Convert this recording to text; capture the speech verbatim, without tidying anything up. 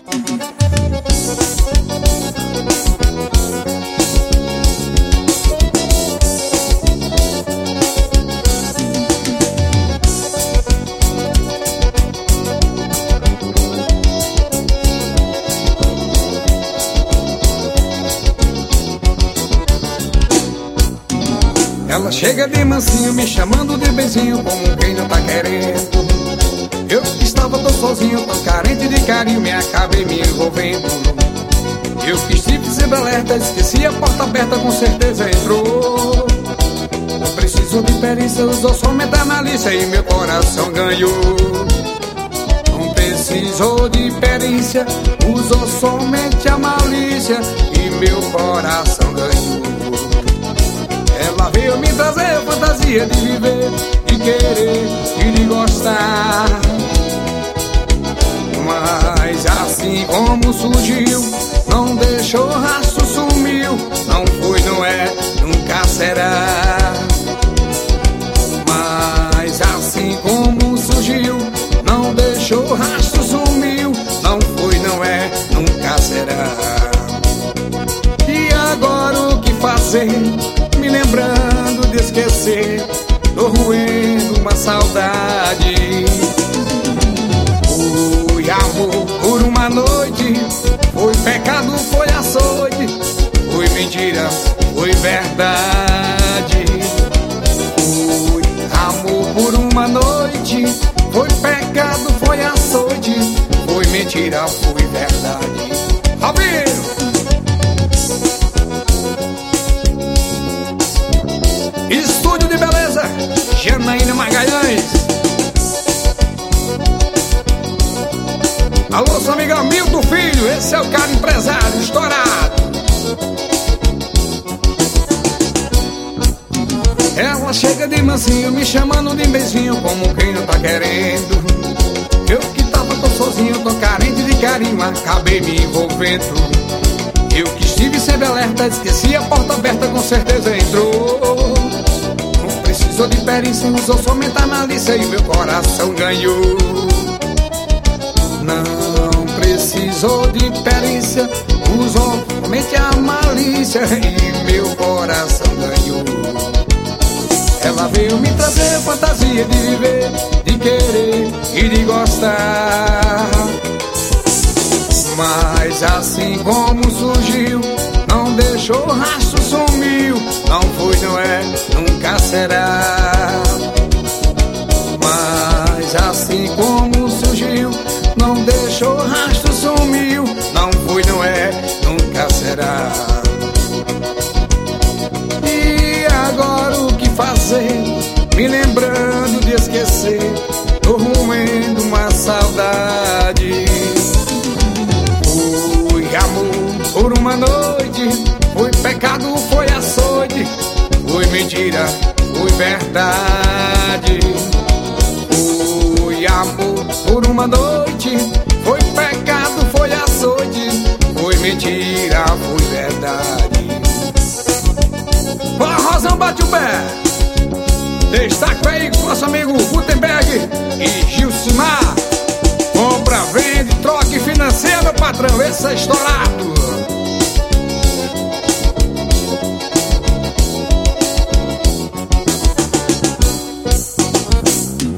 Ela chega de mansinho, me chamando de benzinho, como quem não tá querendo. Eu que estava tão sozinho, tão carente de carinho, me acabei me envolvendo. Eu que estive sempre alerta, esqueci a porta aberta, com certeza entrou. Não precisou de perícia, usou somente a malícia e meu coração ganhou. Não precisou de perícia, usou somente a malícia e meu coração ganhou. Ela veio me trazer a fantasia de viver, de querer e de gostar. Mas assim como surgiu, não deixou rastro, sumiu. Não foi, não é, nunca será. Mas assim como surgiu, não deixou rastro, sumiu. Não foi, não é, nunca será. E agora o que fazer? Me lembrando de esquecer, tô roendo uma saudade. Foi amor por uma noite, foi pecado, foi açoite, foi mentira, foi verdade. Foi amor por uma noite, foi pecado, foi açoite, foi mentira, foi verdade. Alviro! Estúdio de Beleza, Janaína Magalhães. Alô, seu amigo Milton Filho, esse é o cara empresário estourado. Ela chega de mansinho, me chamando de benzinho, como quem não tá querendo. Eu que tava tão sozinho, tão carente de carinho, acabei me envolvendo. Eu que estive sempre alerta, esqueci a porta aberta, com certeza entrou. Não precisou de perícia, usou somente a malícia e meu coração ganhou. Não precisou de perícia, usou somente a malícia e meu coração ganhou. Ela veio me trazer fantasia de viver, de querer e de gostar. Mas assim como surgiu, não deixou rastro, sumiu. Não foi, não é, nunca será. Mas assim como surgiu, não deixou rastro, sumiu. Não foi, não é, nunca será. E agora o que fazer? Me lembrando de esquecer, tô roendo uma saudade. Amor por uma noite, foi pecado, foi açoite, foi mentira, foi verdade. Foi amor por uma noite, foi pecado, foi açoite, foi mentira, foi verdade. Ó, Rosão, bate o pé. Destaque aí com nosso amigo Gutenberg e Gilcimar. Compra, vende, troca e financia, meu patrão, esse é estourado.